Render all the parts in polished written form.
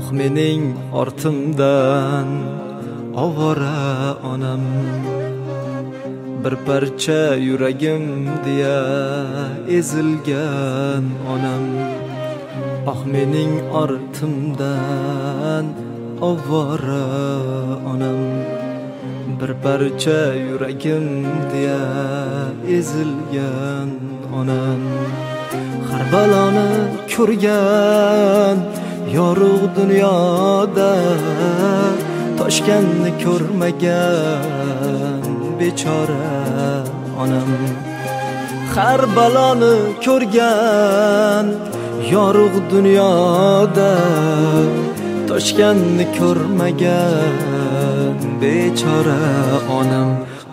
Ah mening ortimdan ovora onam, bir parcha yuragim deya ezilgan onam. Ah mening ortimdan ovora onam, bir parcha yuragim deya ezilgan onam. Har baloni ko'rgan yorug' dunyoda toshkanni ko'rmagan bechora onam. Har baloni ko'rgan yorug' dunyoda toshkanni ko'rmagan bechora onam.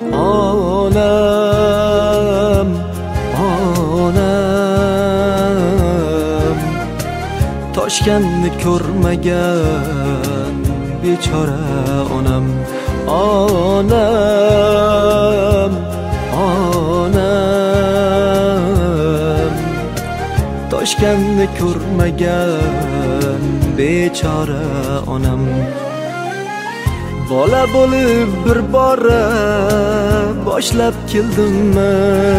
Onam, onam, toshkanni ko'rmagan bechora onam. Onam, onam, toshkanni ko'rmagan bechora onam. Bola bo'lib bir bora boshlab keldimmi,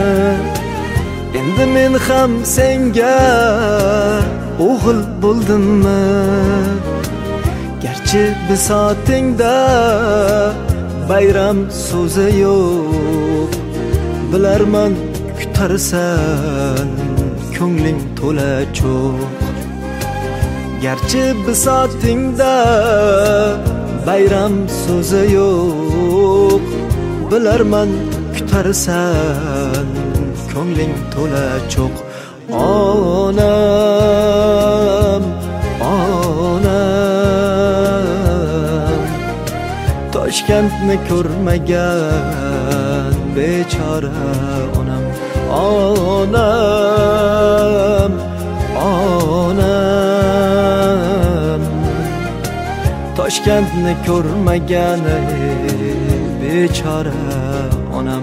endi men ham senga o'g'il bo'ldimmi? Garchi bisotingda bayram so'zi yo'q, bilarman kutarsan ko'ngling to'la cho'q. Garchi bisotingda bayram so'zi yo'q, bilarman kutarsan ko'ngling to'la cho'q. Onam, onam, Toshkentni ko'rmagan bechora onam. Onam, onam, Toshkentni ko'rmagan bechora onam.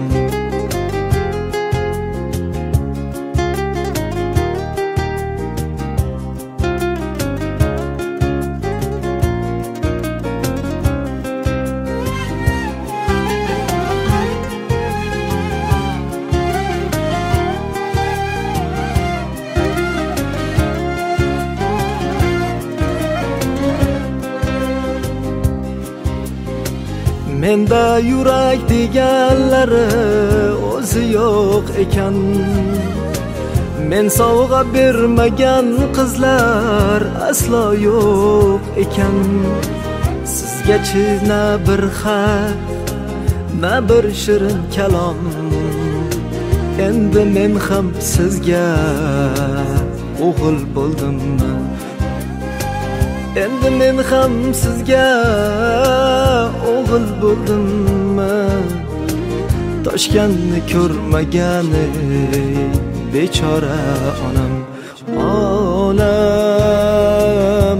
Menda yurak deganlari o'zi yo'q ekan, men sovg'a bermagan qizlar aslo yo'q ekan. Sizgachi na bir xat, na bir shirin kalom, endi men ham sizga o'g'il bo'ldimmi? Endi men ham sizga o'g'il bo'ldimmi? Toshkentni ko'rmagan bechora onam. Onam,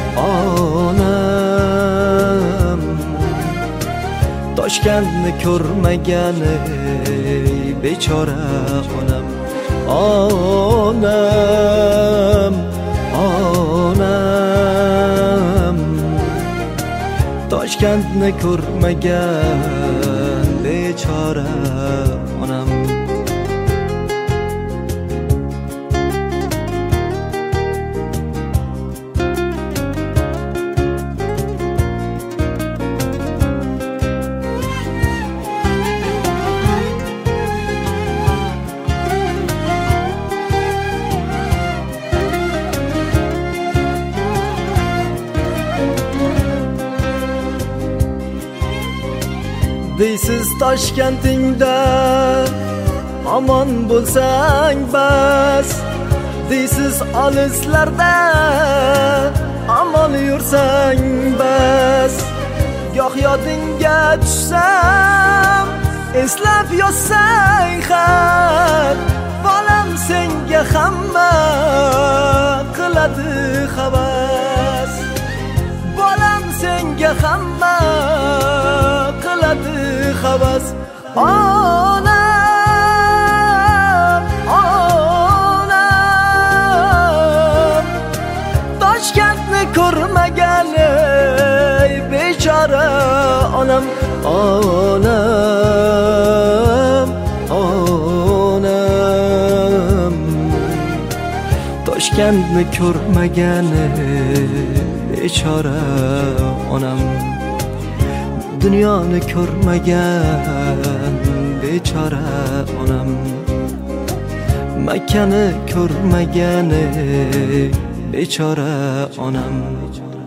onam, Toshkentni ko'rmagan bechora onam. Onam, onam, Toshkentni ko'rmagan bechora onam. Deysiz Toshkentingda omon bo'lsang bas, deysiz olislarda omon yursang bas. Goh yodingga tushsam eslab yozsang xat, bolam senga hamma qiladi havas. Bolam senga hamma qiladi havas. Onam, onam, Toshkentni ko'rmagan onam, onam, onam. Toshkentni ko'rmagani bechora onam, dunyoni ko'rmagan bechora onam, Makkani ko'rmagani bechora onam.